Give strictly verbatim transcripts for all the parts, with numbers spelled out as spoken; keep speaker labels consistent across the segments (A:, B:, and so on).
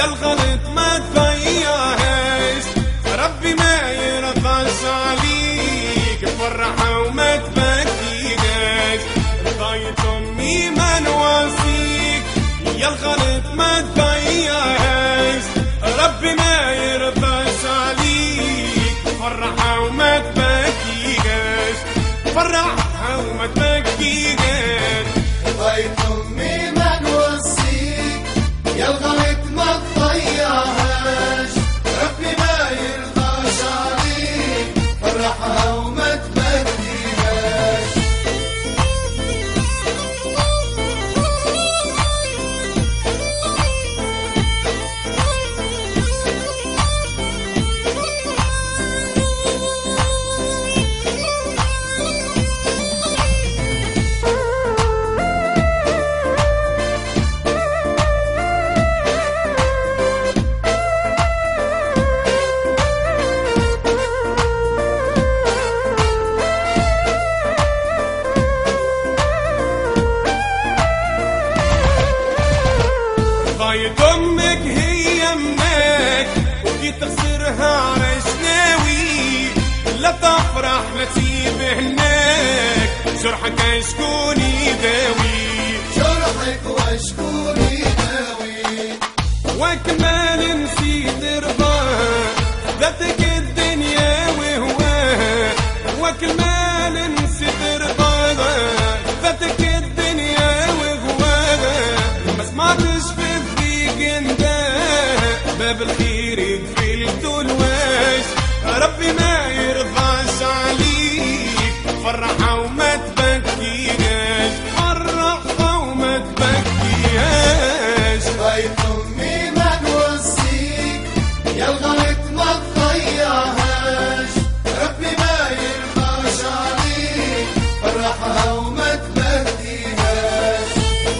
A: يا الغلط ما تضيعهاش، ربي ما يرضاش عليك، فرحة وما تبكيهاش. رضاية أمي ما نواسيك، يا الغلط ما تضيعهاش، ربي ما يرضاش عليك، فرحة وما تبكيهاش، فرحة وما تبكيهاش.
B: رضاية أمي ما نواسيك، يا الغلط ما تضيعهاش، ربي ما يرضاش عليك، فرحها وما تبكيهاش.
A: رضاية أمك هي منك، وجيت تخسرها عرش ناوي، لا تفرح لا تسيب هناك، جرحك شكون يداوي،
B: جرحك وشكون يداوي،
A: وكمان نسيت رضاها، ذاتك الدنيا وهواها، وكمان نسيت رضاها، ذاتك الدنيا وهواها، ما سمعتش في باب الخير يقفل الواش، ربي ما يرضاش عليك، فرحة وما تبكيهاش، فرحة وما تبكيهاش.
B: رضاية أمي ما نواسيك، يا الغلط ما تضيعهاش، ربي ما يرضاش عليك، فرحها وما تبكيهاش.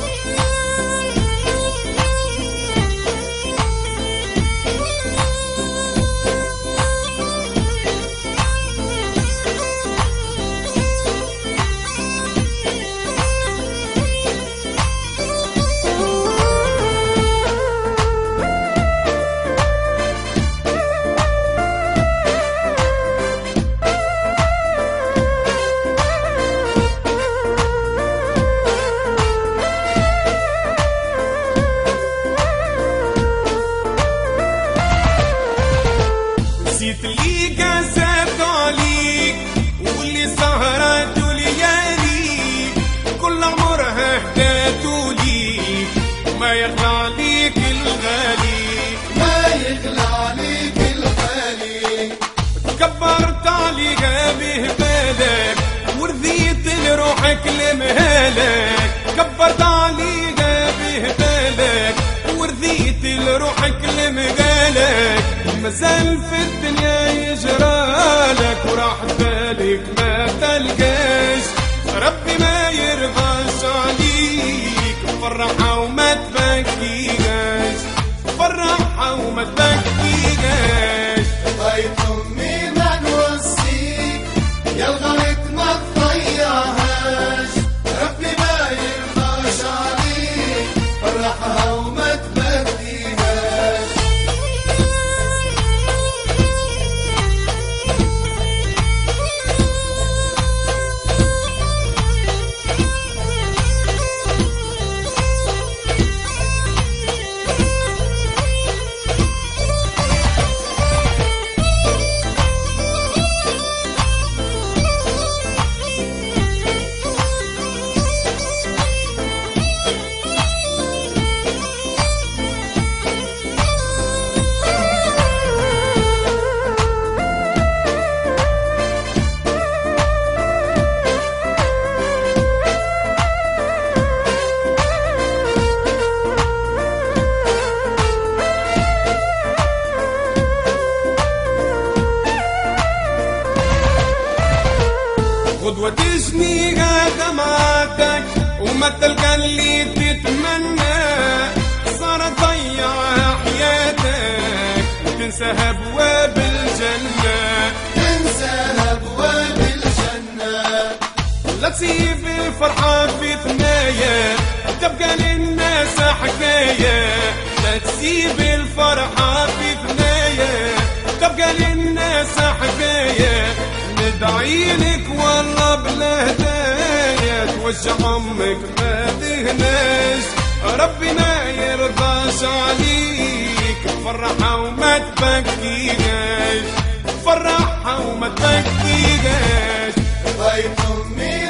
A: نسيت اللي قاسيت عليك، واللي سهرت لياليك، كل عمرها هدات ليك، وما يغلى عليك الغالي،
B: ما يغلى عليك الغالي،
A: تكبرت عليها بهبالك، ورضيت لروحك لمهالك، كبرت عليها بهبالك، ورضيت لروحك لمهالك، مازال في الدنيا يجرالك، وراحت بالك ما تلقاش، ربي ما يرضاش عليك، فرحة وما تبكيهاش، فرحة وما تبكيهاش.
B: رضاية أمي ما نواسيك، يا الغلط ما تضيعهاش، ربي ما يرضاش عليك، فرحها وما تبكيهاش.
A: غدوة تجني دمعتك، وما تلقى اللي تتمنى، صارت ضيع حياتك، وتنساها ابواب الجنة،
B: تنساها ابواب الجنة،
A: لا تسيب الفرحة في ثنايا تبقى للناس حكاية. لا تسيب الفرحة في ثنايا تبقى للناس حكاية. ندعي لك والله بلا هدايا توجع امك ما تهناش. ربنا يرضاش عليك فرحها وما تبكيهاش. فرحها وما تبكيهاش.
B: بيت امي